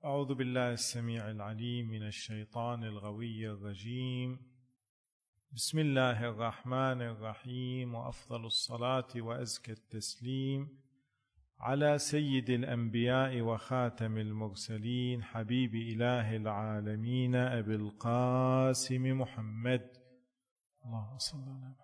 أعوذ بالله السميع العليم من الشيطان الغوي الرجيم. بسم الله الرحمن الرحيم، وأفضل الصلاة وأزكى التسليم على سيد الأنبياء وخاتم المرسلين حبيب إله العالمين أبي القاسم محمد. اللهم صل على محمد.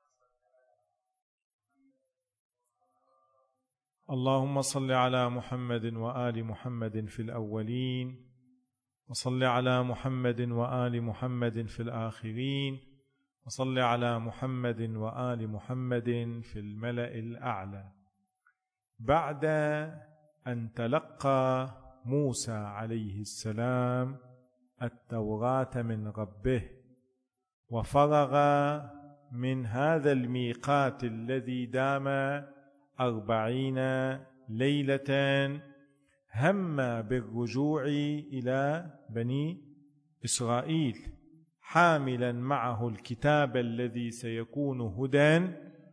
اللهم صل على محمد وآل محمد في الأولين، وصل على محمد وآل محمد في الآخرين، وصل على محمد وآل محمد في الملأ الأعلى. بعد أن تلقى موسى عليه السلام التوراة من ربه وفرغ من هذا الميقات الذي دام 40 ليلة، هم بالرجوع إلى بني إسرائيل حاملا معه الكتاب الذي سيكون هدى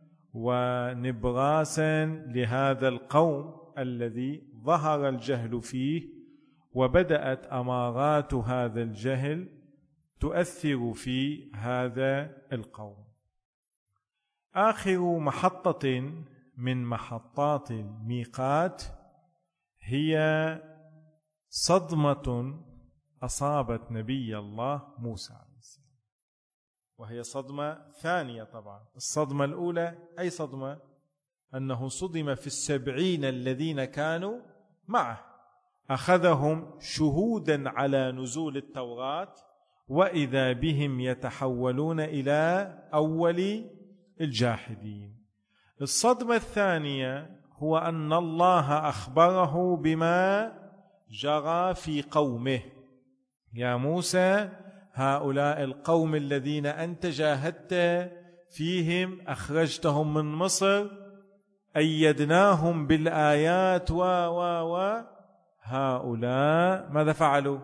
ونبراسا لهذا القوم الذي ظهر الجهل فيه، وبدأت أمارات هذا الجهل تؤثر في هذا القوم. آخر محطة من محطات الميقات هي صدمة أصابت نبي الله موسى عليه السلام، وهي صدمة ثانية. طبعا الصدمة الأولى أي صدمة؟ أنه صدم في 70 الذين كانوا معه، أخذهم شهودا على نزول التوراة، وإذا بهم يتحولون إلى أول الجاحدين. الصدمة الثانية هو أن الله أخبره بما جرى في قومه. يا موسى، هؤلاء القوم الذين أنت جاهدت فيهم، أخرجتهم من مصر، أيدناهم بالآيات هؤلاء ماذا فعلوا؟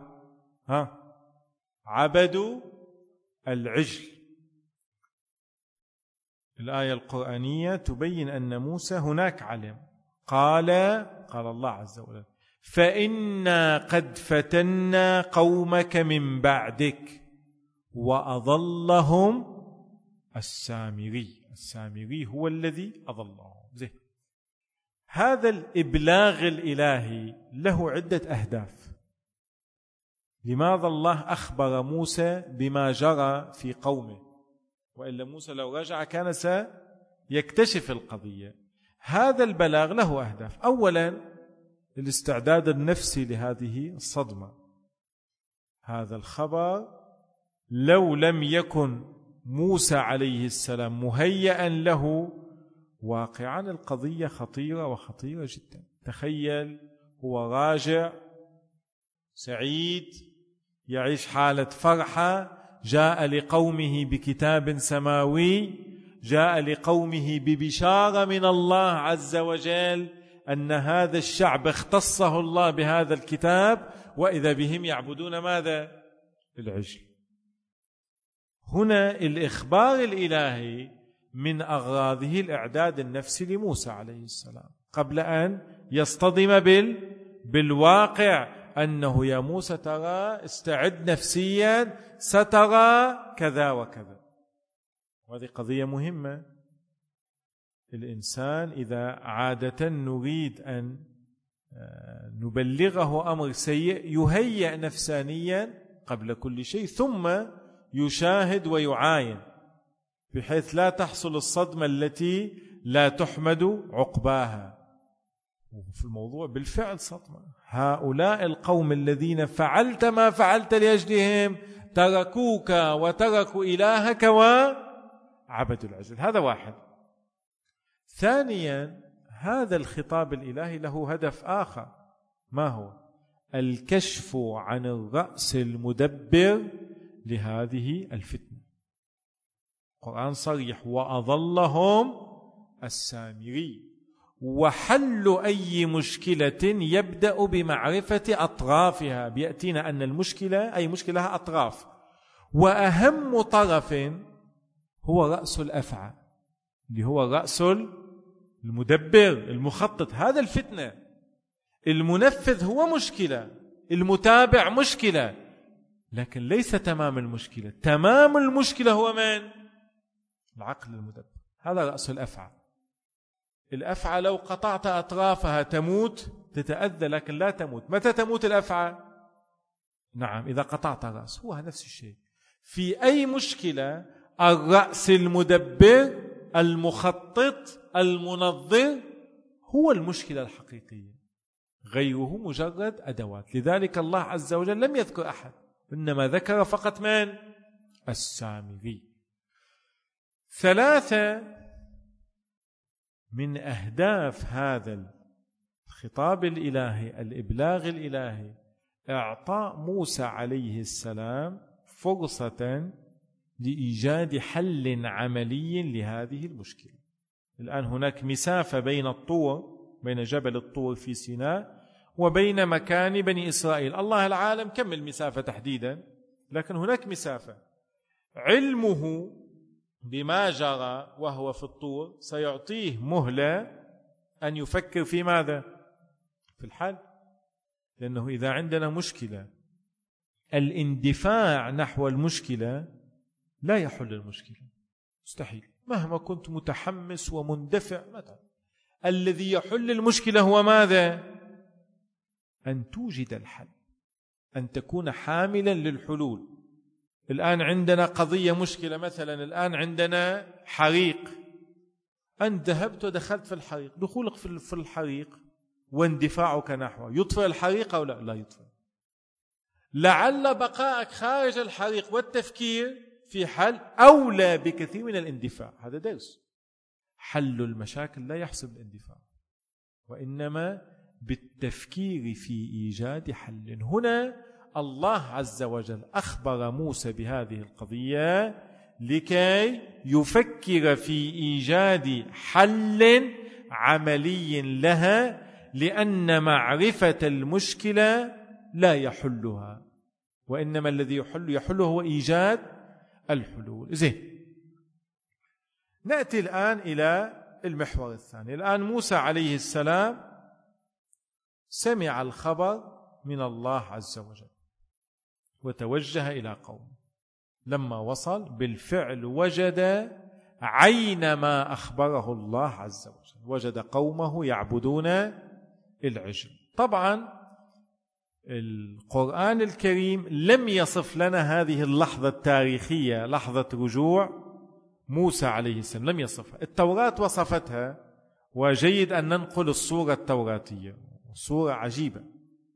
عبدوا العجل. الآية القرآنية تبين أن موسى هناك علم. قال الله عز وجل: فإنا قد فتنا قومك من بعدك وأضلهم السامري هو الذي أضلهم. هذا الإبلاغ الإلهي له عدة أهداف. لماذا الله أخبر موسى بما جرى في قومه؟ وإلا موسى لو رجع كان سيكتشف القضية. هذا البلاغ له أهداف. أولا، الاستعداد النفسي لهذه الصدمة. هذا الخبر لو لم يكن موسى عليه السلام مهيئا له، واقعا القضية خطيرة وخطيرة جدا. تخيل هو راجع سعيد يعيش حالة فرحة، جاء لقومه بكتاب سماوي، جاء لقومه ببشارة من الله عز وجل أن هذا الشعب اختصه الله بهذا الكتاب، وإذا بهم يعبدون ماذا؟ العجل. هنا الإخبار الإلهي من أغراضه الإعداد النفسي لموسى عليه السلام قبل أن يصطدم بالواقع، أنه يا موسى ترى استعد نفسيا، سترى كذا وكذا. وهذه قضية مهمة. الإنسان إذا عادة نريد أن نبلغه أمر سيء يهيئ نفسانيا قبل كل شيء، ثم يشاهد ويعاين، بحيث لا تحصل الصدمة التي لا تحمد عقباها. وفي الموضوع بالفعل صدمة. هؤلاء القوم الذين فعلت ما فعلت لأجلهم تركوك وتركوا إلهك وعبدوا العجل. هذا واحد. ثانيا، هذا الخطاب الإلهي له هدف آخر. ما هو؟ الكشف عن الرأس المدبر لهذه الفتنة. القرآن صريح: وأضلهم السامري. وحل أي مشكلة يبدأ بمعرفة أطرافها. بيأتينا أن المشكلة أي مشكلة أطراف، وأهم طرف هو رأس الأفعى، اللي هو رأس المدبر المخطط. هذا الفتنة المنفذ هو مشكلة، المتابع مشكلة، لكن ليس تمام المشكلة. تمام المشكلة هو من؟ العقل المدبر. هذا رأس الأفعى. الأفعى لو قطعت أطرافها تموت، تتأذى، لكن لا تموت. متى تموت الأفعى؟ نعم، إذا قطعت رأس. هو نفس الشيء في أي مشكلة. الرأس المدبر المخطط المنظر هو المشكلة الحقيقية، غيره مجرد أدوات. لذلك الله عز وجل لم يذكر أحد، إنما ذكر فقط من؟ السامري. 3 من أهداف هذا الخطاب الإلهي، الإبلاغ الإلهي، إعطاء موسى عليه السلام فرصة لإيجاد حل عملي لهذه المشكلة. الآن هناك مسافة بين الطور، بين جبل الطور في سيناء وبين مكان بني إسرائيل. الله العالم كم المسافة تحديدا، لكن هناك مسافة. علمه بما جرى وهو في الطور سيعطيه مهلة أن يفكر في ماذا؟ في الحل. لأنه إذا عندنا مشكلة، الاندفاع نحو المشكلة لا يحل المشكلة، مستحيل. مهما كنت متحمس ومندفع مثلا، الذي يحل المشكلة هو ماذا؟ أن توجد الحل، أن تكون حاملا للحلول. الآن عندنا قضية مشكلة، مثلا الآن عندنا حريق، أنت ذهبت ودخلت في الحريق. دخولك في الحريق واندفاعك نحوه يطفئ الحريق أو لا يطفئ. لعل بقائك خارج الحريق والتفكير في حل أولى بكثير من الاندفاع. هذا درس. حل المشاكل لا يحسب الاندفاع، وإنما بالتفكير في إيجاد حل. هنا الله عز وجل أخبر موسى بهذه القضية لكي يفكر في إيجاد حل عملي لها، لأن معرفة المشكلة لا يحلها، وإنما الذي يحله هو إيجاد الحلول. زين، نأتي الآن إلى المحور الثاني. الآن موسى عليه السلام سمع الخبر من الله عز وجل وتوجه إلى قومه. لما وصل بالفعل وجد عين ما أخبره الله عز وجل، وجد قومه يعبدون العجل. طبعا القرآن الكريم لم يصف لنا هذه اللحظة التاريخية، لحظة رجوع موسى عليه السلام، لم يصفها. التوراة وصفتها، وجيد أن ننقل الصورة التوراتية، صورة عجيبة.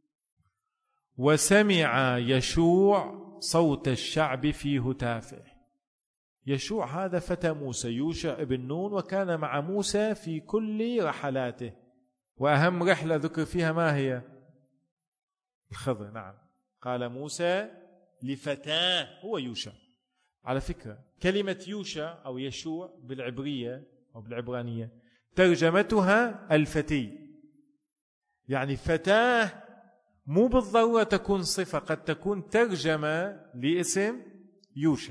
وسمع يشوع صوت الشعب في هتافه. يشوع هذا فتى موسى، يوشع ابن نون، وكان مع موسى في كل رحلاته، وأهم رحلة ذكر فيها ما هي؟ الخضر. نعم، قال موسى لفتاه هو يوشع. على فكرة كلمة يوشع أو يشوع بالعبرية أو بالعبرانية ترجمتها الفتي، يعني فتاه مو بالضرورة تكون صفة، قد تكون ترجمة لاسم يوشع.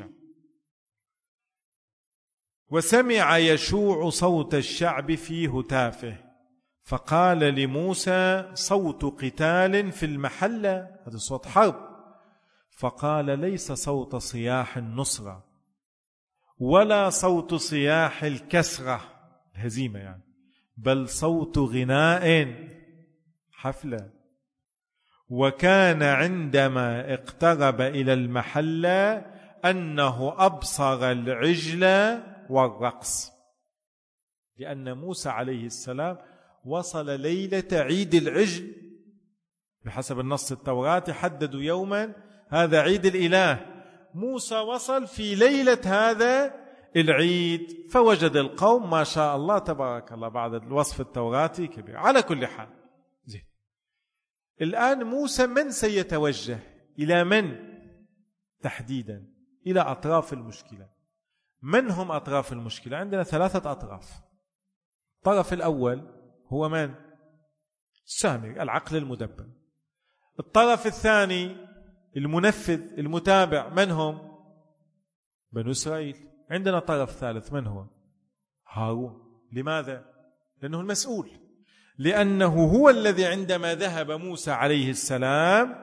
وسمع يشوع صوت الشعب في هتافه، فقال لموسى صوت قتال في المحلة، هذا صوت حرب. فقال ليس صوت صياح النصرة ولا صوت صياح الكسرة، الهزيمة يعني، بل صوت غناء، حفلة. وكان عندما اقترب إلى المحلة أنه أبصر العجل والرقص، لأن موسى عليه السلام وصل ليلة عيد العجل. بحسب النص التوراتي حددوا يوما هذا عيد الإله، موسى وصل في ليلة هذا العيد، فوجد القوم ما شاء الله تبارك الله بعد الوصف التوراتي كبير. على كل حال، زين، الآن موسى من سيتوجه إلى من تحديدا؟ إلى أطراف المشكلة. من هم أطراف المشكلة؟ عندنا 3 أطراف. الطرف الأول هو من؟ السامري، العقل المدبر. الطرف الثاني المنفذ المتابع، من هم؟ بنو إسرائيل. عندنا طرف ثالث، من هو؟ هارون. لماذا؟ لأنه المسؤول، لأنه هو الذي عندما ذهب موسى عليه السلام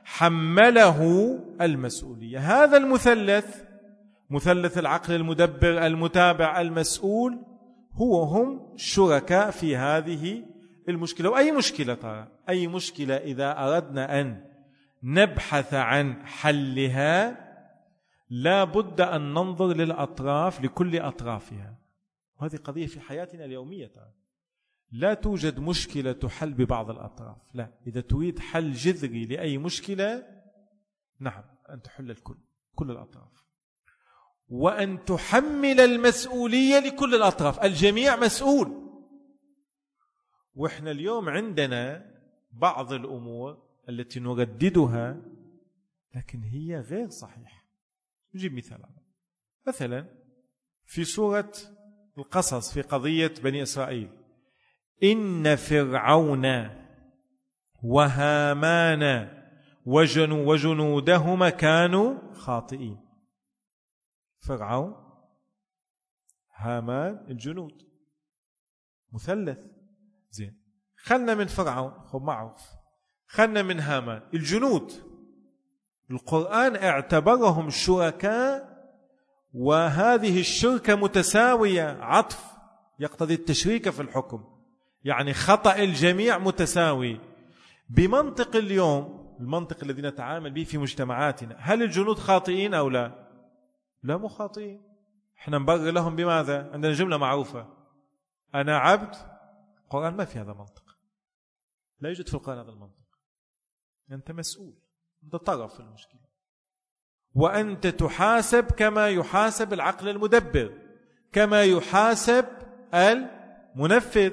حمله المسؤولية. هذا المثلث، مثلث العقل المدبر المتابع المسؤول، هم شركاء في هذه المشكلة. وأي مشكلة ترى، أي مشكلة إذا أردنا أن نبحث عن حلها لا بد أن ننظر للأطراف، لكل أطرافها. وهذه قضية في حياتنا اليومية ترى. لا توجد مشكلة تحل ببعض الأطراف، لا، إذا تريد حل جذري لأي مشكلة، نعم، أن تحل كل الأطراف، وأن تحمل المسؤولية لكل الأطراف. الجميع مسؤول. وإحنا اليوم عندنا بعض الأمور التي نرددها لكن هي غير صحيحة. نجيب مثلا في سورة القصص في قضية بني إسرائيل: إن فرعون وهامان وجنودهما كانوا خاطئين. فرعون، هامان، الجنود، مثلث. زين، خلنا من فرعون، خب معروف، خلنا من هامان، الجنود. القرآن اعتبرهم شركاء، وهذه الشركة متساوية، عطف يقتضي التشريك في الحكم، يعني خطأ الجميع متساوي. بمنطق اليوم، المنطق الذي نتعامل به في مجتمعاتنا، هل الجنود خاطئين أو لا؟ لا، مو خاطئين. احنا نبرر لهم بماذا؟ عندنا جملة معروفة: أنا عبد. القرآن ما في هذا منطق، لا يوجد في القرآن هذا المنطق. أنت مسؤول، أنت طرف في المشكلة، وأنت تحاسب كما يحاسب العقل المدبر، كما يحاسب المنفذ.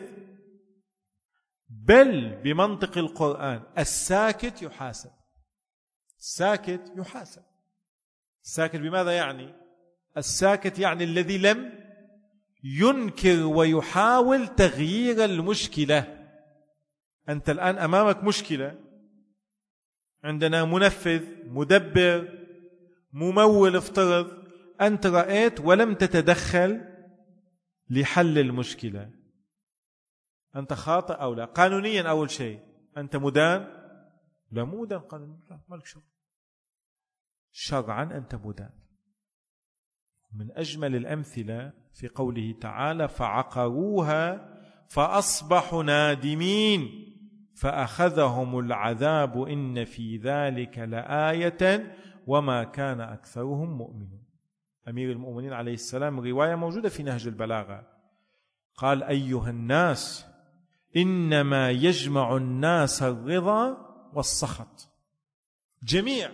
بل بمنطق القرآن الساكت يحاسب. الساكت يحاسب. الساكت بماذا يعني؟ الساكت يعني الذي لم ينكر ويحاول تغيير المشكلة. أنت الآن أمامك مشكلة، عندنا منفذ، مدبر، ممول، افترض أنت رأيت ولم تتدخل لحل المشكلة، أنت خاطئ أو لا؟ قانونيا أول شيء أنت مدان؟ لا، مو مدان قانونيا، لا، مالك شغل. شرعا أنت مدان. من أجمل الأمثلة في قوله تعالى: فعقروها فأصبحوا نادمين فأخذهم العذاب إن في ذلك لآية وما كان أكثرهم مؤمنين. أمير المؤمنين عليه السلام، رواية موجودة في نهج البلاغة، قال: أيها الناس، إنما يجمع الناس الرضا والسخط جميع،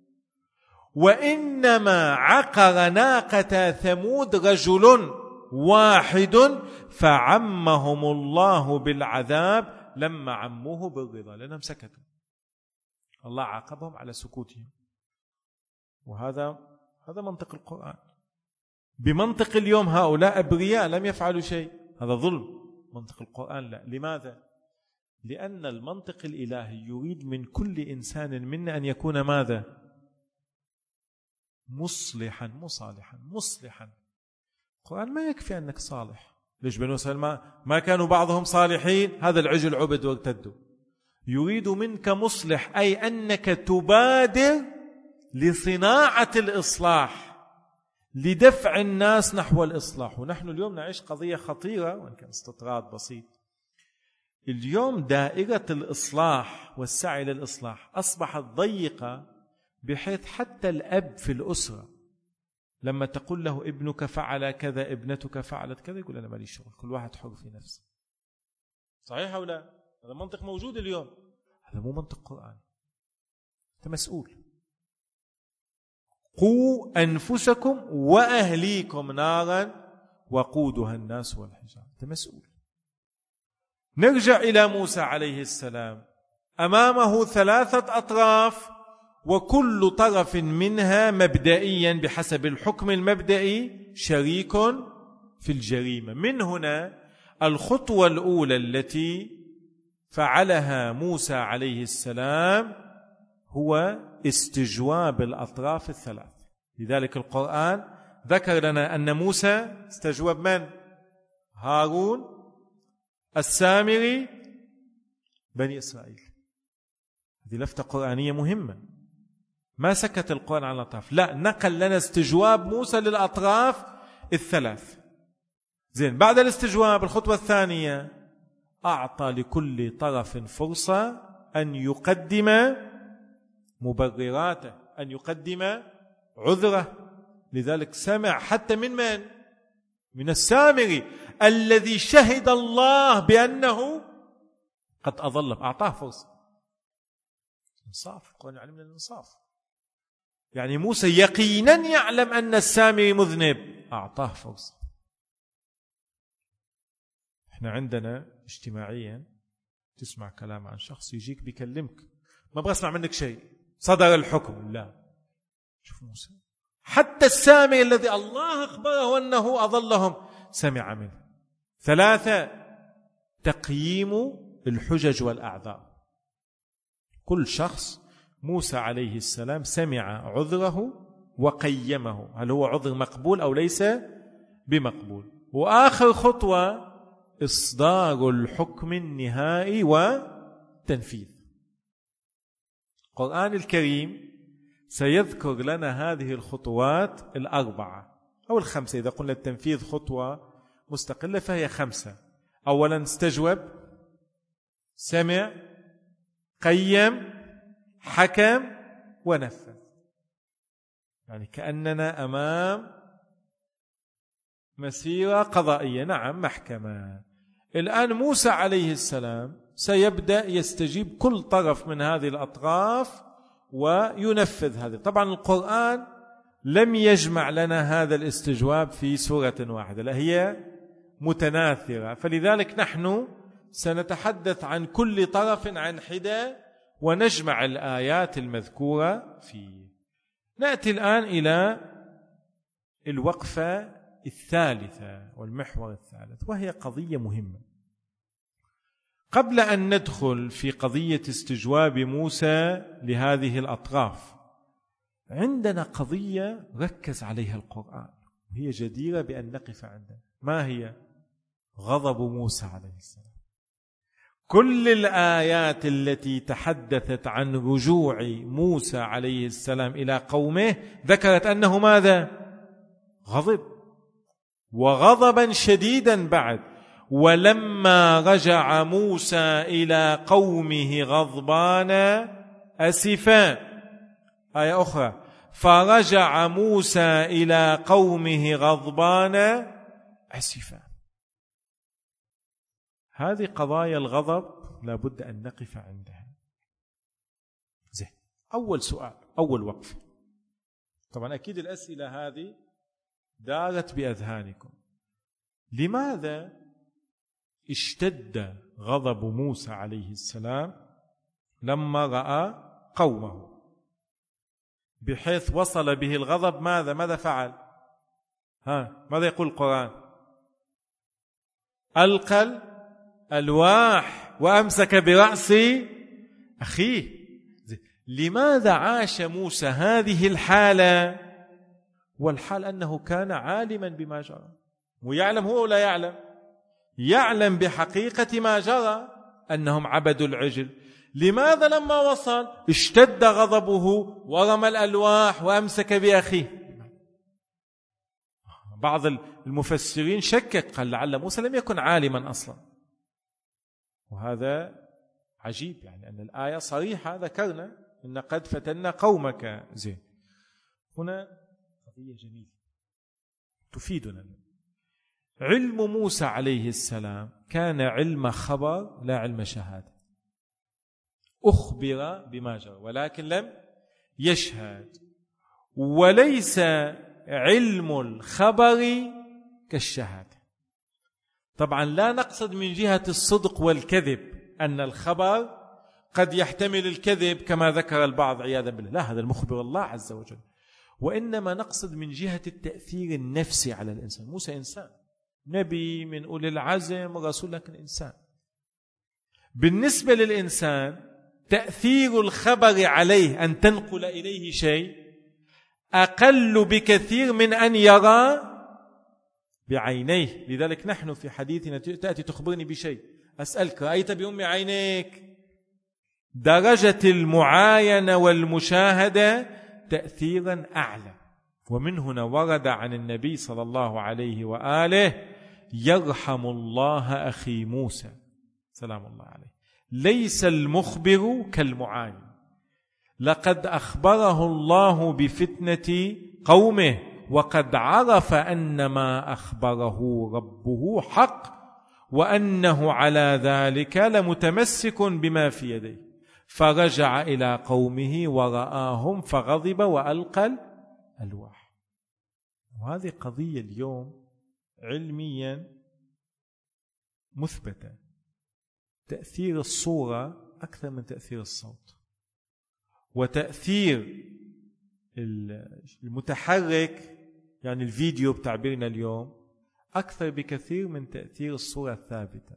وإنما عقر ناقة ثمود رجل واحد فعمهم الله بالعذاب لما عموه بالرضا، لأنهم سكتوا، الله عاقبهم على سكوتهم. وهذا منطق القرآن. بمنطق اليوم هؤلاء أبرياء لم يفعلوا شيء، هذا ظلم. منطق القرآن لا. لماذا؟ لأن المنطق الإلهي يريد من كل إنسان منا أن يكون ماذا؟ مصلحا، مصالحا، مصلحا. القرآن ما يكفي أنك صالح. ليش بنو إسرائيل ما كانوا بعضهم صالحين؟ هذا العجل عبد وارتدوا. يريد منك مصلح، أي أنك تبادر لصناعة الإصلاح، لدفع الناس نحو الإصلاح. ونحن اليوم نعيش قضية خطيرة، وإن كان استطراد بسيط. اليوم دائرة الإصلاح والسعي للإصلاح أصبحت ضيقة، بحيث حتى الأب في الأسرة لما تقول له ابنك فعل كذا، ابنتك فعلت كذا، يقول أنا مالي شغل، كل واحد حر في نفسه. صحيح أو لا؟ هذا منطق موجود اليوم. هذا مو منطق قرآن. أنت مسؤول. قوا أنفسكم وأهليكم نارا وقودها الناس والحجارة. أنت مسؤول. نرجع إلى موسى عليه السلام، أمامه 3 أطراف، وكل طرف منها مبدئيا بحسب الحكم المبدئي شريك في الجريمة. من هنا الخطوة الأولى التي فعلها موسى عليه السلام هو استجواب الأطراف 3. لذلك القرآن ذكر لنا أن موسى استجوب من؟ هارون، السامري، بني إسرائيل. هذه لفتة قرآنية مهمة. ما سكت القرآن عن الأطراف، لا، نقل لنا استجواب موسى للأطراف الثلاث. زين، بعد الاستجواب الخطوة الثانية أعطى لكل طرف فرصة أن يقدم مبرراته، أن يقدم عذره. لذلك سمع حتى من؟ من السامري الذي شهد الله بأنه قد أضل، أعطاه فرصة. إنصاف، القرآن يعلمنا الإنصاف. يعني موسى يقينا يعلم أن السامري مذنب، أعطاه فرصة. احنا عندنا اجتماعيا تسمع كلام عن شخص يجيك بيكلمك، ما بغى اسمع منك شيء، صدر الحكم. لا، شوف موسى حتى السامري الذي الله أخبره أنه أضلهم سمع منه. 3، تقييم الحجج والأعذار. كل شخص موسى عليه السلام سمع عذره وقيمه، هل هو عذر مقبول أو ليس بمقبول. وآخر خطوة إصدار الحكم النهائي وتنفيذ. القرآن الكريم سيذكر لنا هذه الخطوات 4 أو 5. إذا قلنا التنفيذ خطوة مستقلة فهي 5. أولا استجوب، سمع، قيم، حكم، ونفذ. يعني كأننا أمام مسيرة قضائية، نعم، محكمة. الآن موسى عليه السلام سيبدأ يستجيب كل طرف من هذه الأطراف وينفذ هذه. طبعا القرآن لم يجمع لنا هذا الاستجواب في سورة واحدة، لا، هي متناثرة. فلذلك نحن سنتحدث عن كل طرف عن حدة ونجمع الآيات المذكورة فيه. نأتي الآن إلى الوقفة الثالثة والمحور الثالث، وهي قضية مهمة. قبل أن ندخل في قضية استجواب موسى لهذه الأطراف، عندنا قضية ركز عليها القرآن وهي جديرة بأن نقف عندها. ما هي؟ غضب موسى عليه السلام. كل الآيات التي تحدثت عن رجوع موسى عليه السلام إلى قومه ذكرت أنه ماذا؟ غضب، وغضبا شديدا بعد. ولما رجع موسى إلى قومه غضبان أسفا. آية أخرى، فرجع موسى إلى قومه غضبان أسفا. هذه قضايا الغضب لابد أن نقف عندها. زين، أول سؤال، أول وقفة. طبعا أكيد الأسئلة هذه دارت بأذهانكم. لماذا اشتد غضب موسى عليه السلام لما رأى قومه، بحيث وصل به الغضب ماذا فعل؟ ماذا يقول القرآن؟ ألقى الألواح وأمسك برأس أخيه. لماذا عاش موسى هذه الحالة والحال أنه كان عالما بما جرى؟ ويعلم هو ولا يعلم؟ يعلم بحقيقة ما جرى أنهم عبدوا العجل. لماذا لما وصل اشتد غضبه ورمى الألواح وأمسك بأخيه؟ بعض المفسرين شكك، قال لعل موسى لم يكن عالما أصلا. وهذا عجيب، يعني أن الآية صريحة، ذكرنا إن قد فتنا قومك. زين، هنا قضية جميلة تفيدنا. علم موسى عليه السلام كان علم خبر لا علم شهادة. أخبر بما جرى ولكن لم يشهد. وليس علم الخبر كالشهادة. طبعا لا نقصد من جهة الصدق والكذب أن الخبر قد يحتمل الكذب كما ذكر البعض عياذا بالله، لا، هذا المخبر الله عز وجل. وإنما نقصد من جهة التأثير النفسي على الإنسان. موسى إنسان، نبي من أولي العزم، رسول، لكن إنسان. بالنسبة للإنسان تأثير الخبر عليه أن تنقل إليه شيء أقل بكثير من أن يرى بعينيه. لذلك نحن في حديثنا تأتي تخبرني بشيء، أسألك رأيت بأم عينيك؟ درجة المعاينة والمشاهدة تأثيرا أعلى. ومن هنا ورد عن النبي صلى الله عليه وآله: يرحم الله أخي موسى سلام الله عليه، ليس المخبر كالمعاين، لقد أخبره الله بفتنة قومه وقد عرف أن ما أخبره ربه حق وأنه على ذلك لمتمسك بما في يديه، فرجع إلى قومه ورآهم فغضب وألقى الألواح. وهذه قضية اليوم علميا مثبتة، تأثير الصورة أكثر من تأثير الصوت، وتأثير المتحرك يعني الفيديو بتعبيرنا اليوم أكثر بكثير من تأثير الصورة الثابتة.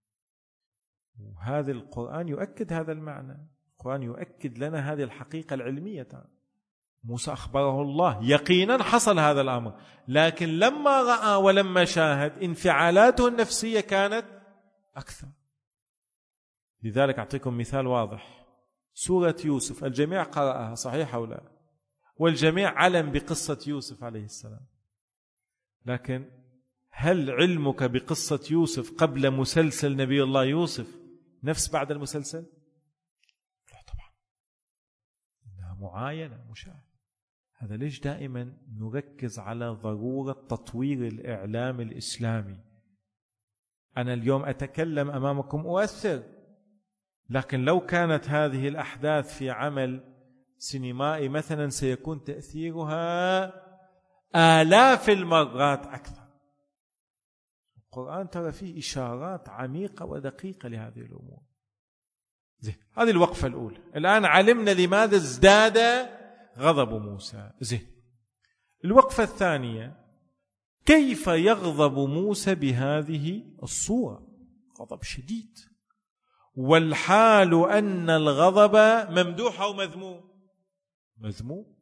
وهذا القرآن يؤكد هذا المعنى، القرآن يؤكد لنا هذه الحقيقة العلمية. موسى أخبره الله يقينا حصل هذا الأمر، لكن لما رأى ولما شاهد انفعالاته النفسية كانت أكثر. لذلك أعطيكم مثال واضح: سورة يوسف الجميع قرأها صحيح أو لا؟ والجميع علم بقصة يوسف عليه السلام، لكن هل علمك بقصة يوسف قبل مسلسل نبي الله يوسف نفس بعد المسلسل؟ لا طبعا، إنها معاينة مشاهدة. هذا ليش دائما نركز على ضرورة تطوير الإعلام الإسلامي. أنا اليوم أتكلم أمامكم أؤثر، لكن لو كانت هذه الأحداث في عمل سينمائي مثلا سيكون تأثيرها آلاف المرات أكثر. القرآن ترى فيه إشارات عميقة ودقيقة لهذه الأمور. زين، هذه الوقفة الأولى. الآن علمنا لماذا ازداد غضب موسى. زين، الوقفة الثانية: كيف يغضب موسى بهذه الصورة؟ غضب شديد، والحال أن الغضب ممدوح أو مذموم؟ مذموم.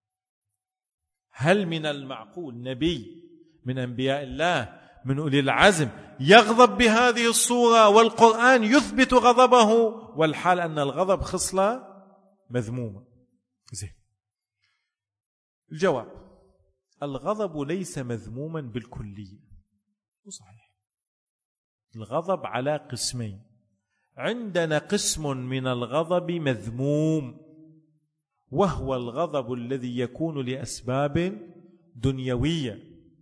هل من المعقول نبي من أنبياء الله من أولي العزم يغضب بهذه الصورة والقرآن يثبت غضبه، والحال أن الغضب خصلة مذمومة؟ زين، الجواب: الغضب ليس مذموما بالكلية، مو صحيح. الغضب على قسمين: عندنا قسم من الغضب مذموم، وهو الغضب الذي يكون لأسباب دنيوية،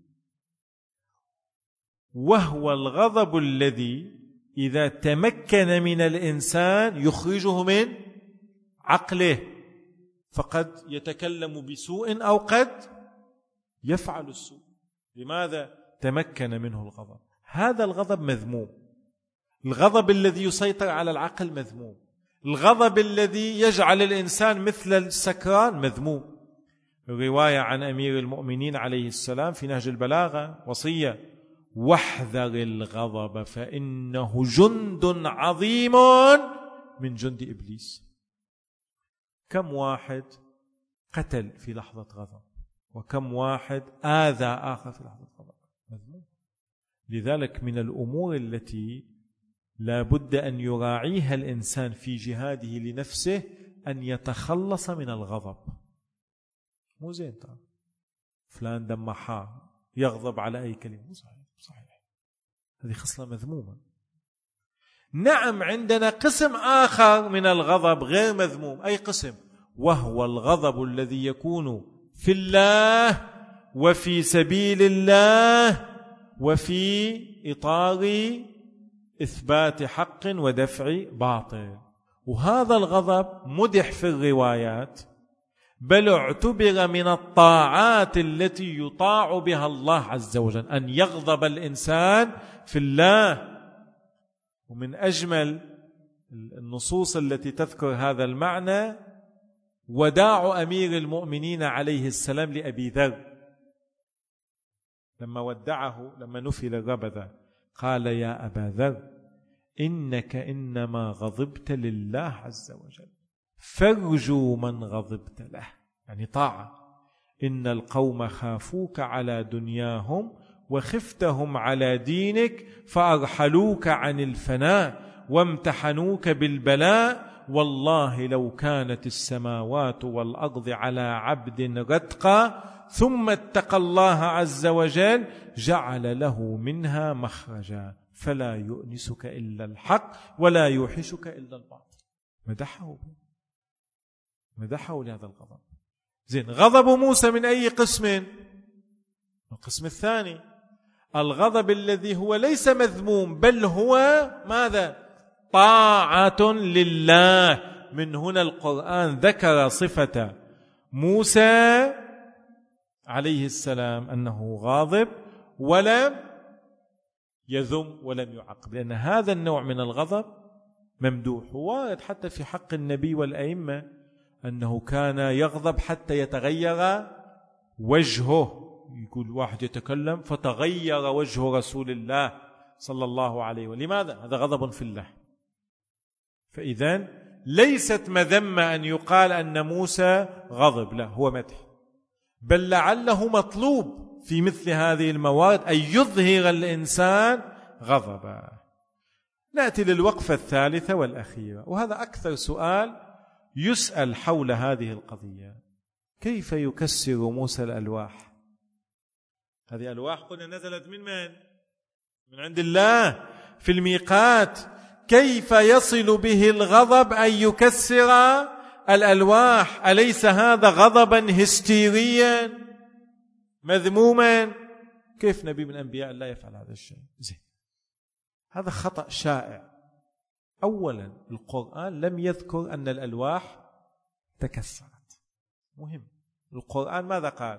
وهو الغضب الذي إذا تمكن من الإنسان يخرجه من عقله، فقد يتكلم بسوء أو قد يفعل السوء. لماذا؟ تمكن منه الغضب. هذا الغضب مذموم. الغضب الذي يسيطر على العقل مذموم. الغضب الذي يجعل الإنسان مثل السكران مذموم. الرواية عن أمير المؤمنين عليه السلام في نهج البلاغة وصية: واحذر الغضب فإنه جند عظيم من جند إبليس. كم واحد قتل في لحظة غضب، وكم واحد آذى آخر في لحظة غضب؟ مذموم. لذلك من الأمور التي لا بد أن يراعيها الإنسان في جهاده لنفسه أن يتخلص من الغضب. مو زين طبعا فلان دم حار يغضب على أي كلمة، صحيح، هذه خصلة مذمومة. نعم، عندنا قسم آخر من الغضب غير مذموم. أي قسم؟ وهو الغضب الذي يكون في الله وفي سبيل الله وفي إطار إثبات حق ودفع باطل. وهذا الغضب مدح في الروايات، بل اعتبر من الطاعات التي يطاع بها الله عز وجل أن يغضب الإنسان في الله. ومن أجمل النصوص التي تذكر هذا المعنى وداع أمير المؤمنين عليه السلام لأبي ذر لما ودعه لما نفل الربذة، قال: يا أبا ذر إنك إنما غضبت لله عز وجل، فارجو من غضبت له، يعني طاعة. إن القوم خافوك على دنياهم وخفتهم على دينك فأرحلوك عن الفناء وامتحنوك بالبلاء والله لو كانت السماوات والأرض على عبد رتقا ثم اتقى الله عز وجل جعل له منها مخرجا فلا يؤنسك إلا الحق ولا يوحشك إلا الباطل. مدحه لهذا الغضب. زين، غضب موسى من أي قسم؟ القسم الثاني، الغضب الذي هو ليس مذموم بل هو ماذا؟ طاعة لله. من هنا القرآن ذكر صفة موسى عليه السلام أنه غاضب ولم يذم ولم يعاقب، لأن هذا النوع من الغضب ممدوح. وارد حتى في حق النبي والأئمة أنه كان يغضب حتى يتغير وجهه. يقول واحد يتكلم فتغير وجه رسول الله صلى الله عليه وسلم، لماذا؟ هذا غضب في الله. فإذن ليست مذمة أن يقال أن موسى غضب، لا، هو مدح، بل لعله مطلوب في مثل هذه الموارد أن يظهر الإنسان غضبا. نأتي للوقفة الثالثة والأخيرة، وهذا أكثر سؤال يسأل حول هذه القضية: كيف يكسر موسى الألواح؟ هذه ألواح قلنا نزلت من من؟ من عند الله في الميقات. كيف يصل به الغضب أن يكسر الألواح؟ أليس هذا غضبا هستيريا مذموما؟ كيف نبي من أنبياء الله يفعل هذا الشيء؟ زين، هذا خطأ شائع. أولا، القرآن لم يذكر أن الألواح تكسرت. مهم، القرآن ماذا قال؟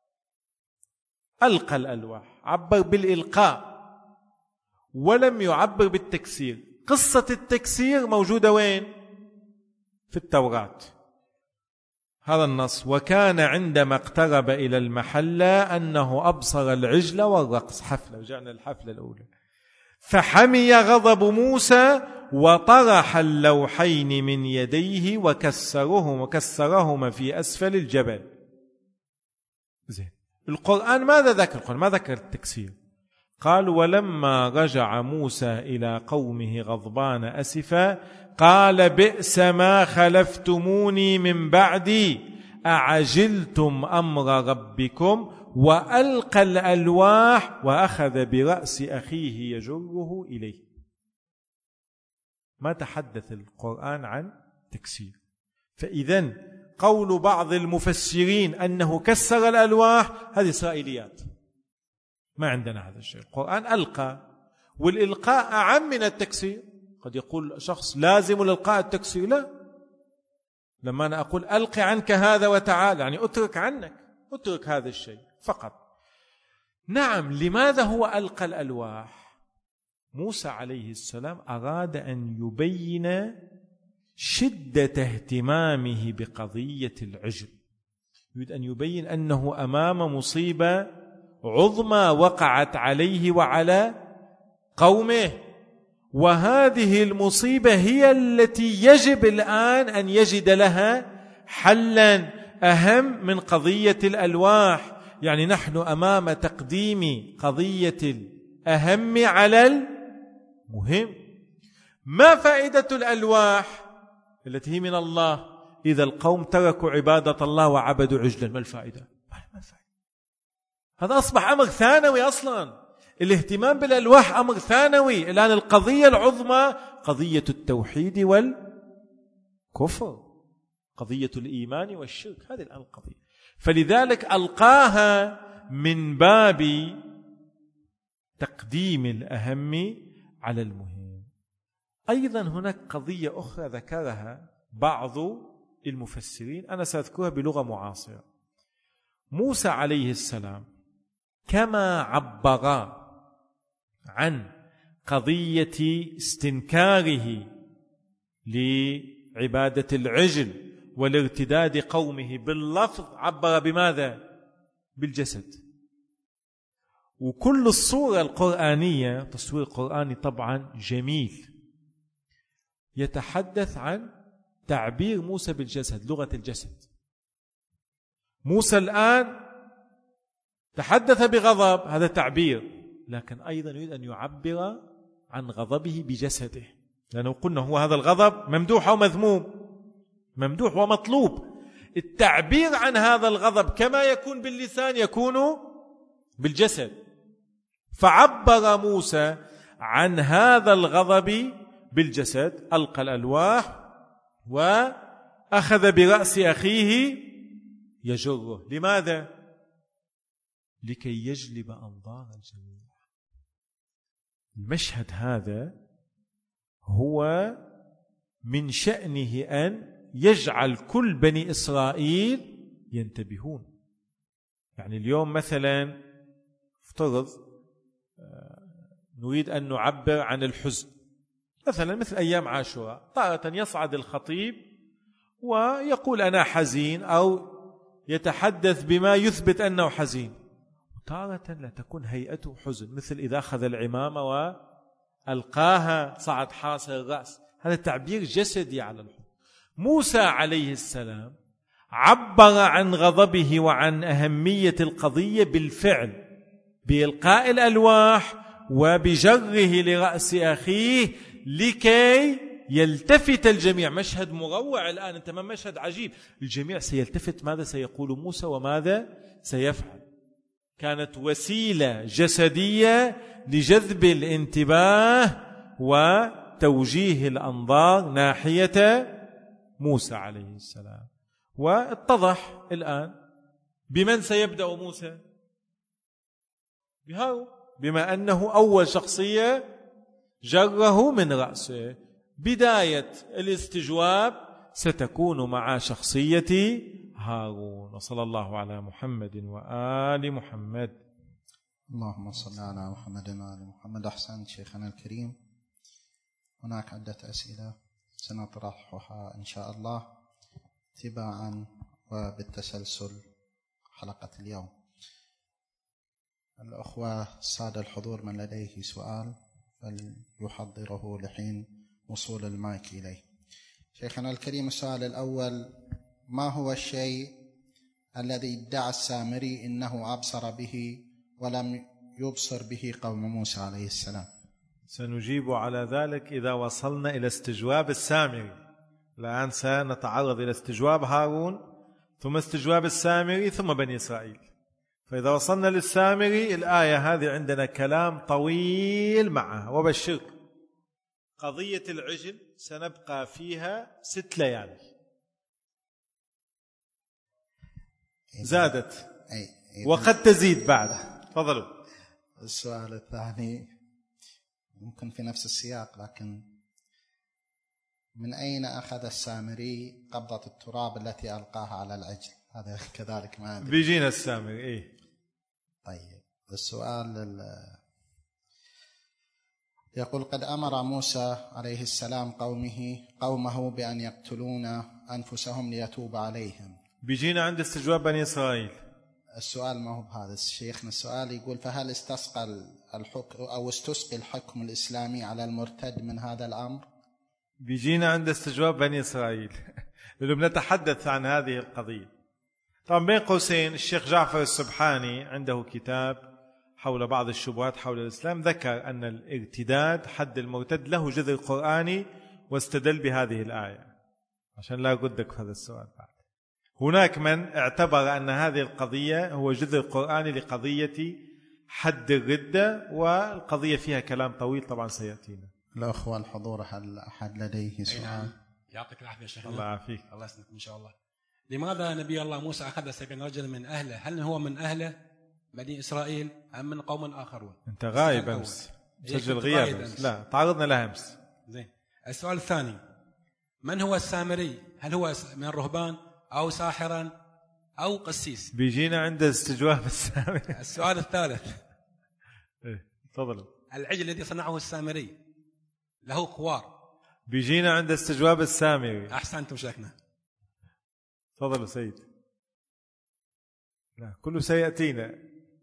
ألقى الألواح، عبر بالإلقاء ولم يعبر بالتكسير. قصة التكسير موجودة وين؟ في التوراة. هذا النص: وكان عندما اقترب إلى المحلة أنه أبصر العجل والرقص. حفلة، رجعنا للحفلة الأولى. فحمي غضب موسى وطرح اللوحين من يديه وكسرهما في أسفل الجبل. زين، القرآن ماذا ذكر؟ القرآن ما ذكر التكسير. قال: ولما رجع موسى إلى قومه غضبان أسفا قال: بئس ما خلفتموني من بعدي أعجلتم أمر ربكم. وألقى الألواح وأخذ برأس أخيه يجره إليه. ما تحدث القرآن عن تكسير. فإذن قول بعض المفسرين أنه كسر الألواح هذه إسرائيليات، ما عندنا هذا الشيء. القرآن ألقى، والإلقاء أعم من التكسير. قد يقول شخص لازم الإلقاء التكسير، لا. لما أنا أقول ألقي عنك هذا وتعالى، يعني أترك عنك، أترك هذا الشيء فقط. نعم، لماذا هو ألقى الألواح؟ موسى عليه السلام أراد أن يبين شدة اهتمامه بقضية العجل. يريد أن يبين أنه أمام مصيبة عظمى وقعت عليه وعلى قومه، وهذه المصيبة هي التي يجب الآن أن يجد لها حلا أهم من قضية الألواح. يعني نحن أمام تقديم قضية الأهم على المهم. ما فائدة الألواح التي هي من الله إذا القوم تركوا عبادة الله وعبدوا عجلا؟ ما الفائدة؟ هذا أصبح أمر ثانوي أصلا. الاهتمام بالألواح أمر ثانوي. الآن القضية العظمى قضية التوحيد والكفر، قضية الإيمان والشرك، هذه الآن القضية. فلذلك ألقاها من باب تقديم الأهم على المهم. أيضا هناك قضية أخرى ذكرها بعض المفسرين، أنا سأذكرها بلغة معاصرة. موسى عليه السلام كما عبر عن قضية استنكاره لعبادة العجل والارتداد قومه باللفظ، عبر بماذا؟ بالجسد. وكل الصورة القرآنية، تصوير القرآني طبعا جميل، يتحدث عن تعبير موسى بالجسد، لغة الجسد. موسى الآن تحدث بغضب، هذا تعبير، لكن أيضا يريد أن يعبر عن غضبه بجسده. لأنه قلنا هو هذا الغضب ممدوح أو مذموم؟ ممدوح ومطلوب. التعبير عن هذا الغضب كما يكون باللسان يكون بالجسد. فعبر موسى عن هذا الغضب بالجسد، ألقى الألواح وأخذ برأس أخيه يجره. لماذا؟ لكي يجلب أنظار الجميع. المشهد هذا هو من شأنه أن يجعل كل بني إسرائيل ينتبهون. يعني اليوم مثلا افترض نريد أن نعبر عن الحزن، مثلا مثل أيام عاشوراء، تارة يصعد الخطيب ويقول أنا حزين أو يتحدث بما يثبت أنه حزين، تارة لا تكون هيئته حزن، مثل إذا أخذ العمامة وألقاها صعد حاصل الرأس، هذا تعبير جسدي على الحزن. موسى عليه السلام عبر عن غضبه وعن أهمية القضية بالفعل، بإلقاء الألواح وبجره لرأس أخيه لكي يلتفت الجميع. مشهد مروع الآن، أنت ما مشهد عجيب، الجميع سيلتفت ماذا سيقول موسى وماذا سيفعل. كانت وسيلة جسدية لجذب الانتباه وتوجيه الأنظار ناحية موسى عليه السلام. واتضح الآن بمن سيبدأ موسى؟ بهارون، بما أنه أول شخصية جره من رأسه. بداية الاستجواب ستكون مع شخصية هارون. وصلى الله على محمد وآل محمد. اللهم صل على محمد وآل محمد. أحسنت شيخنا الكريم. هناك عدة أسئلة سنطرحها إن شاء الله تباعا وبالتسلسل حلقة اليوم. الأخوة السادة الحضور من لديه سؤال فليحضره لحين وصول المايك إليه. شيخنا الكريم، السؤال الأول: ما هو الشيء الذي ادعى السامري إنه أبصر به ولم يبصر به قوم موسى عليه السلام؟ سنجيب على ذلك إذا وصلنا إلى استجواب السامري. الآن سنتعرض إلى استجواب هارون ثم استجواب السامري ثم بني إسرائيل. فإذا وصلنا للسامري الآية هذه عندنا كلام طويل معها. وبشرك قضية العجل سنبقى فيها 6 ليالي، زادت وقد تزيد بعد. تفضلوا. السؤال الثاني ممكن في نفس السياق، لكن من أين أخذ السامري قبضة التراب التي ألقاها على العجل؟ هذا كذلك ما أدري. بيجينا السامري. إيه؟ طيب، السؤال يقول: قد أمر موسى عليه السلام قومه بأن يقتلون أنفسهم ليتوب عليهم. بيجينا عند استجواب بني إسرائيل. السؤال ما هو بهذا شيخنا، السؤال يقول: فهل استسقى الحكم أو استسقي الحكم الإسلامي على المرتد من هذا الأمر؟ بيجينا عند استجواب بني إسرائيل لأنه بنتحدث عن هذه القضية. طبعا بين قوسين الشيخ جعفر السبحاني عنده كتاب حول بعض الشبهات حول الإسلام، ذكر أن الارتداد حد المرتد له جذر قرآني واستدل بهذه الآية، عشان لا أردك في هذا السؤال بعد. هناك من اعتبر أن هذه القضية هو جذر قرآني لقضية حد الردة، والقضية فيها كلام طويل طبعا سيأتينا. الأخوة الحضور، هل أحد لديه سؤال؟ يعطيك العافية شيخنا. الله يعافيك. الله يسلمك إن شاء الله. لماذا نبي الله موسى أخذ 70 رجل من أهله؟ هل هو من أهله بني إسرائيل أم من قوم آخرون؟ أنت غايب أمس، مسجل غياب أمس. لا، تعرضنا لها أمس. زين. السؤال الثاني: من هو السامري؟ هل هو من الرهبان أو ساحرا أو قسيس؟ بيجينا عند استجواب السامري. السؤال الثالث: تفضل. العجل الذي صنعه السامري له خوار. بيجينا عند استجواب السامري. أحسنتم شيخنا. تفضلوا سيد. لا، كله سيأتينا.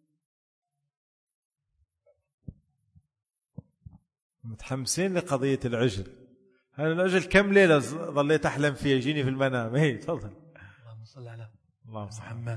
متحمسين لقضية العجل. هذا العجل كم ليلة ظليت أحلم فيه، يجيني في المنام. هي تفضل. اللهم صل على محمد.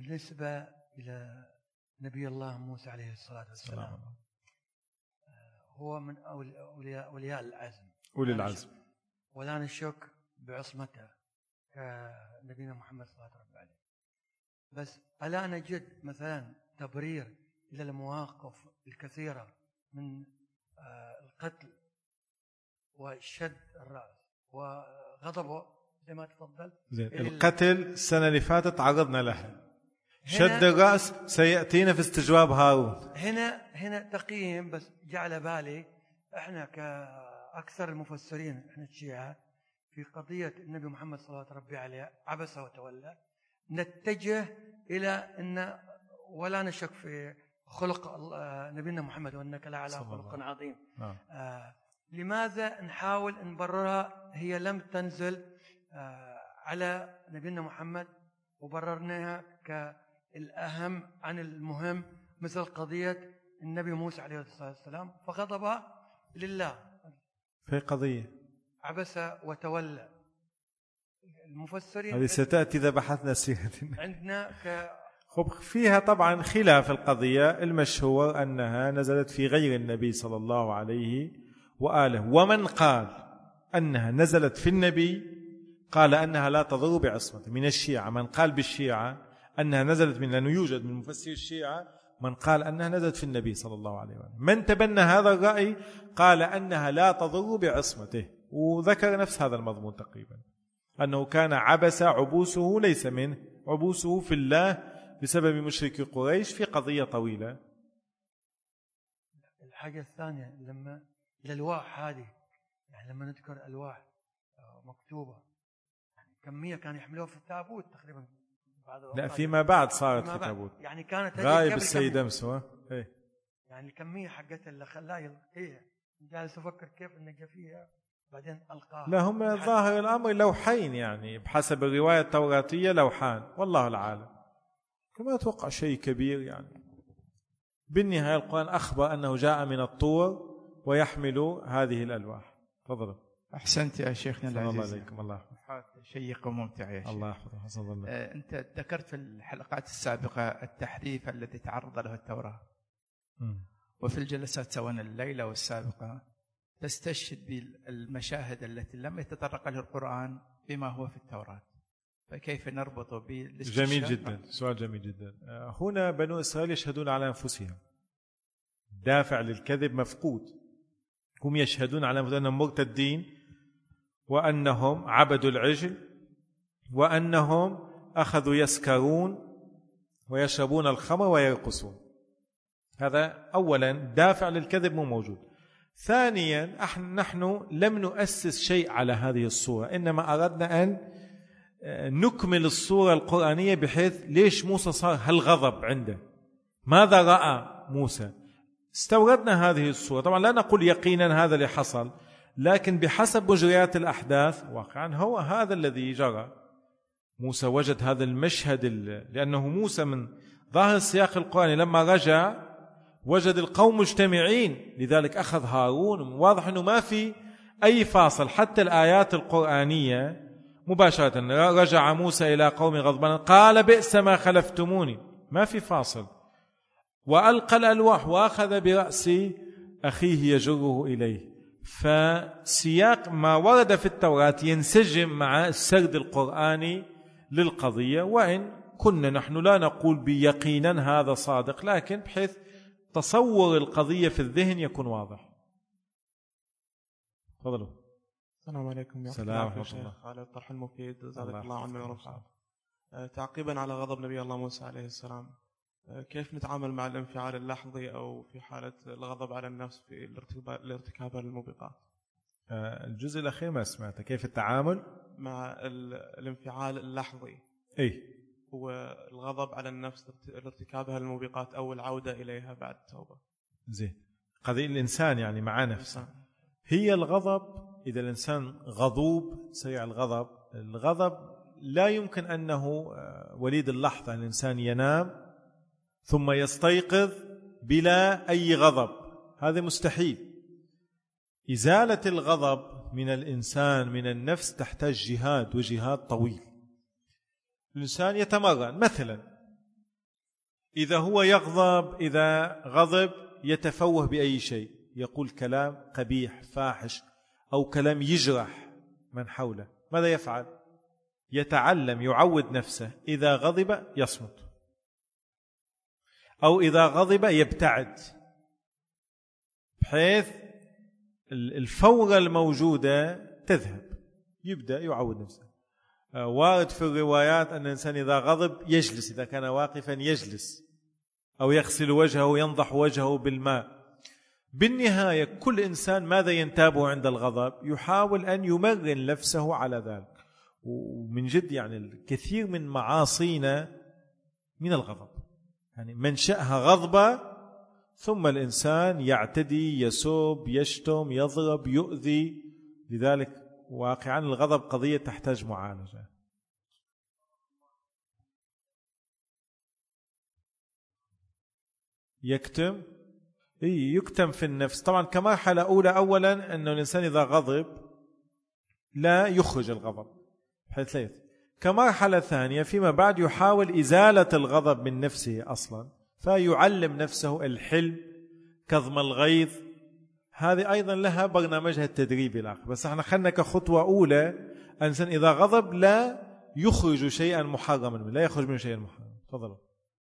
بالنسبة إلى نبي الله موسى عليه الصلاة والسلام، هو من أولياء العزم، أولي العزم، ولا نشك بعصمته كنبينا محمد صلى الله عليه وسلم. بس ألا نجد مثلا تبرير إلى المواقف الكثيرة من القتل وشد الرأس وغضبه زي ما تفضل؟ القتل السنة اللي فاتت عرضنا لها، شد الرأس سيأتينا في استجواب هارون. هنا تقييم بس جعل بالي احنا كأكثر المفسرين احنا الشيعة في قضية النبي محمد صلى الله عليه عبس وتولى، نتجه إلى أن ولا نشك في خلق نبينا محمد وأنك لعلى خلق عظيم. لماذا نحاول نبررها؟ هي لم تنزل على نبينا محمد وبررناها كالأهم عن المهم، مثل قضية النبي موسى عليه الصلاة والسلام فغضب لله في قضية عبس وتولى. المفسرين هذه ستأتي إذا بحثنا سيرة عندنا فيها طبعا خلاف. القضية المشهور أنها نزلت في غير النبي صلى الله عليه وآله، ومن قال أنها نزلت في النبي قال أنها لا تضر بعصمته من الشيعة. من قال بالشيعة أنها نزلت من، لأنه يوجد من مفسر الشيعة من قال أنها نزلت في النبي صلى الله عليه وآله. من تبنى هذا الرأي قال أنها لا تضر بعصمته، وذكر نفس هذا المضمون تقريبا، أنه كان عبس، عبوسه ليس منه، عبوسه في الله بسبب مشرك قريش في قضية طويلة. الحاجة الثانية لما الألواح هذه، يعني لما نذكر ألواح مكتوبة يعني كمية كان يحملوها في التابوت تقريبا. لا فيما بعد صارت في التابوت، يعني كانت غايب السيد أمس. يعني الكمية حقتها اللي خلاه يلقيها، جالس أفكر كيف إنه فيها بعدين ألقاها. لا هم ظاهر الأمر لوحين، يعني بحسب الرواية التوراتية لوحان، والله العالم كما أتوقع شيء كبير. يعني بالنهاية القرآن أخبر أنه جاء من الطور ويحمل هذه الألواح. تفضل. أحسنت يا شيخنا العزيز. الله عليكم. الله شيق وممتع يا شيخ. الله يحفظك. أنت ذكرت في الحلقات السابقة التحريف الذي تعرض له التوراة، وفي الجلسات سواء الليلة والسابقة تستشهد بالمشاهد التي لم يتطرق لها القرآن بما هو في التوراة، فكيف نربط بالاستشهاد؟ جميل جدا، سؤال جميل جدا. هنا بنو إسرائيل يشهدون على أنفسهم، دافع للكذب مفقود. هم يشهدون على أنهم مرتدين، وأنهم عبدوا العجل، وأنهم أخذوا يسكرون ويشربون الخمر ويرقصون. هذا أولا دافع للكذب مو موجود. ثانيا نحن لم نؤسس شيء على هذه الصورة، إنما أردنا أن نكمل الصورة القرآنية، بحيث ليش موسى صار هالغضب عنده، ماذا رأى موسى. استوردنا هذه الصورة. طبعا لا نقول يقينا هذا اللي حصل، لكن بحسب مجريات الأحداث واقعا هو هذا الذي جرى. موسى وجد هذا المشهد، لأنه موسى من ظاهر السياق القرآني لما رجع وجد القوم مجتمعين، لذلك أخذ هارون. واضح أنه ما في أي فاصل، حتى الآيات القرآنية مباشرة رجع موسى إلى قوم غضبان قال بئس ما خلفتموني، ما في فاصل. وألقى الألواح وأخذ برأس أخيه يجره إليه. فسياق ما ورد في التوراة ينسجم مع السرد القرآني للقضية، وإن كنا نحن لا نقول بيقينا هذا صادق، لكن بحيث تصور القضية في الذهن يكون واضح. تفضلوا. السلام عليكم. السلام ورحمة الله. على الطرح المفيد، جزاك الله عنا ورفعه. تعقيبا على غضب نبي الله موسى عليه السلام، كيف نتعامل مع الانفعال اللحظي أو في حالة الغضب على النفس في الارتكاب الموبقات؟ الجزء الأخير ما سمعته، كيف التعامل مع الانفعال اللحظي والغضب على النفس لارتكابها الموبقات أو العودة إليها بعد التوبة. زين، قضية الإنسان يعني مع نفسه. هي الغضب، إذا الإنسان غضوب سريع الغضب لا يمكن أنه وليد اللحظة. الإنسان ينام ثم يستيقظ بلا أي غضب، هذا مستحيل. إزالة الغضب من الإنسان من النفس تحتاج جهاد، وجهاد طويل. الإنسان يتمرن، مثلا إذا هو يغضب، إذا غضب يتفوه بأي شيء، يقول كلام قبيح فاحش أو كلام يجرح من حوله، ماذا يفعل؟ يتعلم، يعود نفسه إذا غضب يصمت، أو إذا غضب يبتعد، بحيث الفورة الموجودة تذهب. يبدأ يعود نفسه. وارد في الروايات أن الإنسان إذا غضب يجلس، إذا كان واقفا يجلس، أو يغسل وجهه وينضح وجهه بالماء. بالنهاية كل إنسان ماذا ينتابه عند الغضب؟ يحاول أن يمرن نفسه على ذلك. ومن جد يعني الكثير من معاصينا من الغضب، يعني منشأها غضبة، ثم الإنسان يعتدي، يسب، يشتم، يضرب، يؤذي. لذلك واقعا الغضب قضية تحتاج معالجة. يكتم في النفس طبعا كمرحلة أولى. أولا أنه الإنسان إذا غضب لا يخرج الغضب بحيث لا. كمرحلة ثانية فيما بعد يحاول إزالة الغضب من نفسه أصلا، فيعلم نفسه الحلم، كظم الغيظ. هذه أيضا لها برنامجها التدريبي الآخر، بس احنا خلنا كخطوة أولى الإنسان إذا غضب لا يخرج شيئا محرما، لا يخرج من شيئا محرما. تفضلوا.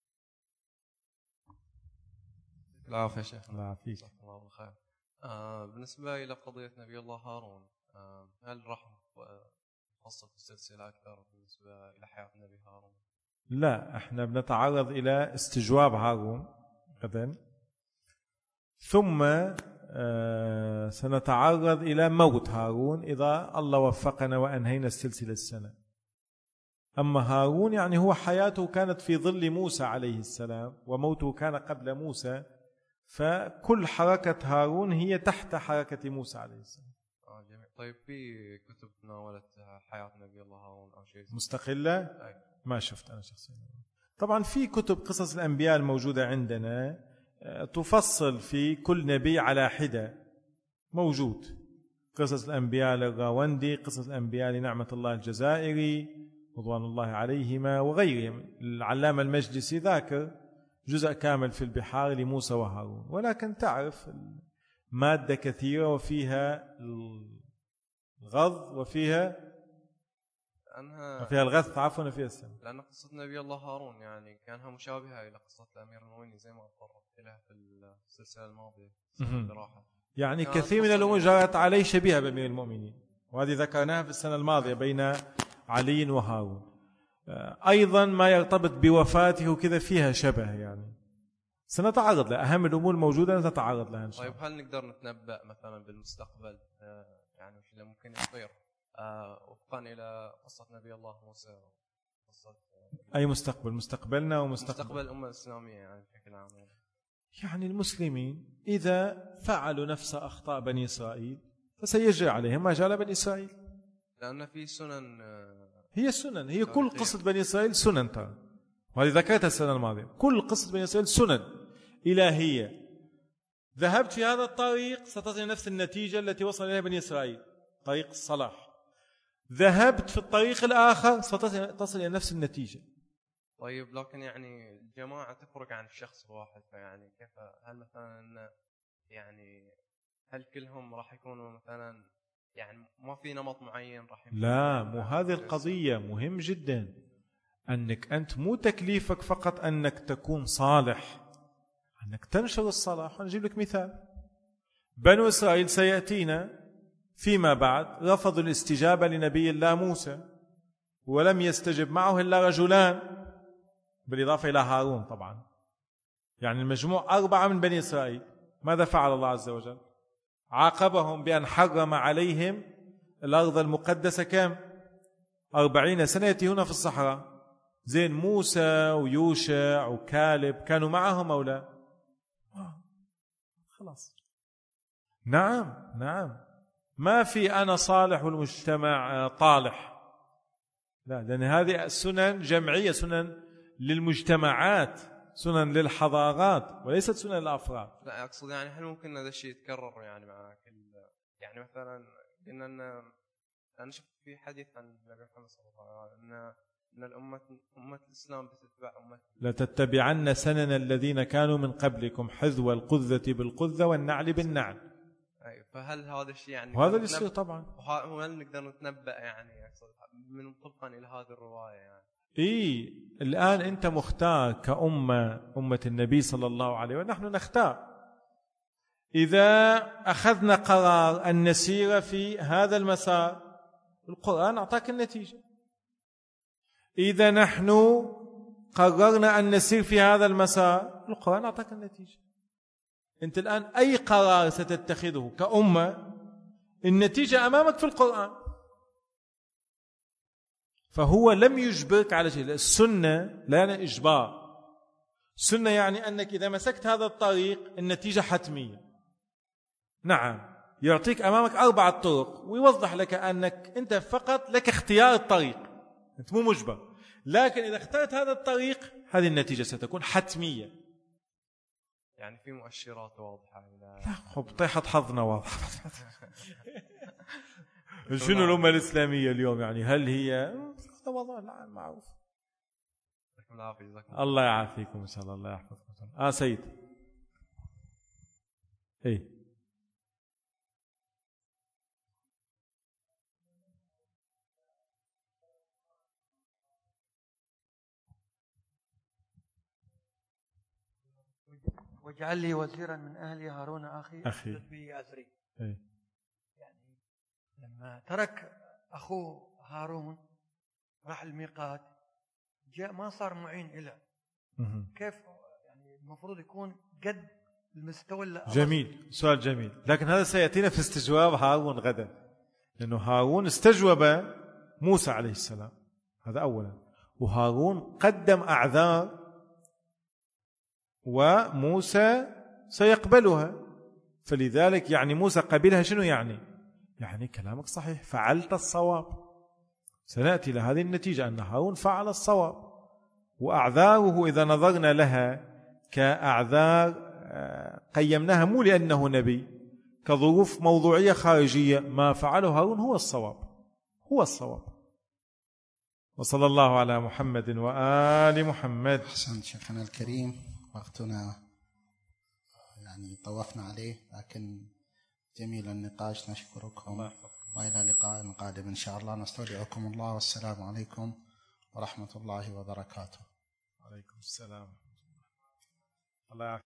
العافية شيخ. الله يعافيك. الله بالخير. بالنسبة إلى قضية نبي الله هارون، هل راح نفصل في السلسلة أكثر بالنسبة إلى حياة نبي هارون؟ لا، احنا بنتعرض إلى استجواب هارون غدا، ثم سنتعرض إلى موت هارون إذا الله وفقنا وأنهينا السلسلة السنة. أما هارون يعني هو حياته كانت في ظل موسى عليه السلام، وموته كان قبل موسى، فكل حركة هارون هي تحت حركة موسى عليه السلام. جميل. طيب في كتب تناولت حياة نبي الله هارون أو شيء مستقلة؟ ما شفت أنا شخصيا. طبعا في كتب قصص الأنبياء الموجودة عندنا تفصل في كل نبي على حدة، موجود قصص الأنبياء للراوندي، قصص الأنبياء لنعمة الله الجزائري رضوان الله عليهما وغيرهم. العلامة المجلسي ذاكر جزء كامل في البحار لموسى وهارون. ولكن تعرف مادة كثيرة وفيها الغض وفيها الغث، عفوا فيها السم. لأن قصة نبي الله هارون يعني كانها مشابهة إلى قصة الأمير المؤمنين زي ما تطرقت إليها في السلسلة الماضية يعني كثير من الأمور جرت عليه شبيهة بأمير المؤمنين، وهذه ذكرناها في السنة الماضية بين علي وهارون. أيضا ما يرتبط بوفاته وكذا فيها شبه، يعني سنتعرض لأهم الأمور الموجودة نتعرض لها إن شاء الله. طيب هل نقدر نتنبأ مثلا بالمستقبل يعني وش اللي ممكن يصير وفقا إلى قصة نبي الله موسى؟ أي مستقبل؟ مستقبلنا مستقبل الأمة الإسلامية يعني بشكل عام. يعني المسلمين إذا فعلوا نفس أخطاء بني إسرائيل فسيجري عليهم ما جرى بني إسرائيل، لأن في سنن. هي سنن، هي كل قصة بني إسرائيل سنن ترى، وهذه ذكرتها السنة الماضية. كل قصة بني إسرائيل سنن إلهية. ذهبت في هذا الطريق ستصل نفس النتيجة التي وصل إليها بني إسرائيل، طريق الصلاح. ذهبت في الطريق الآخر ستصل إلى نفس النتيجة. طيب لكن يعني الجماعة تفرق عن الشخص الواحد، فيعني كيف هل مثلا يعني هل كلهم راح يكونوا مثلا يعني ما في نمط معين راح يكون؟ لا، مو هذه القضية. مهم جدا أنك أنت مو تكليفك فقط أنك تكون صالح، أنك تنشر الصلاح. ونجيب لك مثال. بنو إسرائيل سيأتينا فيما بعد رفضوا الاستجابة لنبي الله موسى، ولم يستجب معه إلا رجلان بالإضافة إلى هارون طبعا، يعني المجموع 4 من بني إسرائيل. ماذا فعل الله عز وجل؟ عاقبهم بأن حرم عليهم الأرض المقدسة كم؟ 40 سنة يتيهون في الصحراء. زين موسى ويوشع وكالب كانوا معهم أو لا؟ خلاص. نعم ما في أنا صالح والمجتمع طالح، لا، لأن هذه سنن جمعية، سنن للمجتمعات، سنن للحضارات، وليست سنن للأفراد. لا أقصد يعني هل ممكن هذا الشيء يتكرر يعني مع كل، يعني مثلا إن أنا شفت في حديث عن النبي محمد صلى الله عليه وسلم أن ان امه الاسلام بتتبع امه. لتتبعن سنن الذين كانوا من قبلكم حذو القذة بالقذة والنعل بالنعل. اي فهل هذا الشيء يعني وهذا اللي يصير طبعا. وهل نقدر نتنبأ يعني من طبقا الى هذه الروايه يعني؟ الآن أنت مختار أمة النبي صلى الله عليه وسلم، ونحن نختار. إذا أخذنا قرار أن نسير في هذا المسار، القرآن أعطاك النتيجة. إذا نحن قررنا أن نسير في هذا المسار، القرآن أعطاك النتيجة. أنت الآن أي قرار ستتخذه كأمة، النتيجة أمامك في القرآن. فهو لم يجبرك على شيء. السنة لا يعني إجبار. السنة يعني أنك إذا مسكت هذا الطريق النتيجة حتمية. نعم، يعطيك أمامك 4 طرق ويوضح لك أنك أنت فقط لك اختيار الطريق، أنت مو مجبر. لكن إذا اخترت هذا الطريق هذه النتيجة ستكون حتمية. يعني في مؤشرات واضحة. لا خب طيحة حظنا واضحة. شنو الأمة الإسلامية اليوم يعني؟ هل هي وضع معروف؟ الله يعافيكم إن شاء الله. الله يحفظكم. سيد. إيه واجعل لي وزيرا من أهلي هارون أخي به أزري. إيه. يعني لما ترك أخوه هارون راح الميقات، جاء ما صار معين له. كيف يعني المفروض يكون قد المستوى اللي جميل، سؤال جميل. لكن هذا سيأتينا في استجواب هارون غدا، لأنه هارون استجوب موسى عليه السلام، هذا أولا. وهارون قدم أعذار وموسى سيقبلها، فلذلك يعني موسى قبلها. شنو يعني؟ يعني كلامك صحيح، فعلت الصواب. سنأتي لهذه النتيجة أن هارون فعل الصواب. وأعذاره إذا نظرنا لها كأعذار قيمناها مو لأنه نبي، كظروف موضوعية خارجية، ما فعله هارون هو الصواب، هو الصواب. وصلى الله على محمد وآل محمد. أحسنت شيخنا الكريم، وقتنا يعني طوفنا عليه، لكن جميل النقاش. نشكركم وإلى لقاء قادم إن شاء الله. نستودعكم الله، والسلام عليكم ورحمة الله وبركاته. عليكم السلام. الله يعافيك.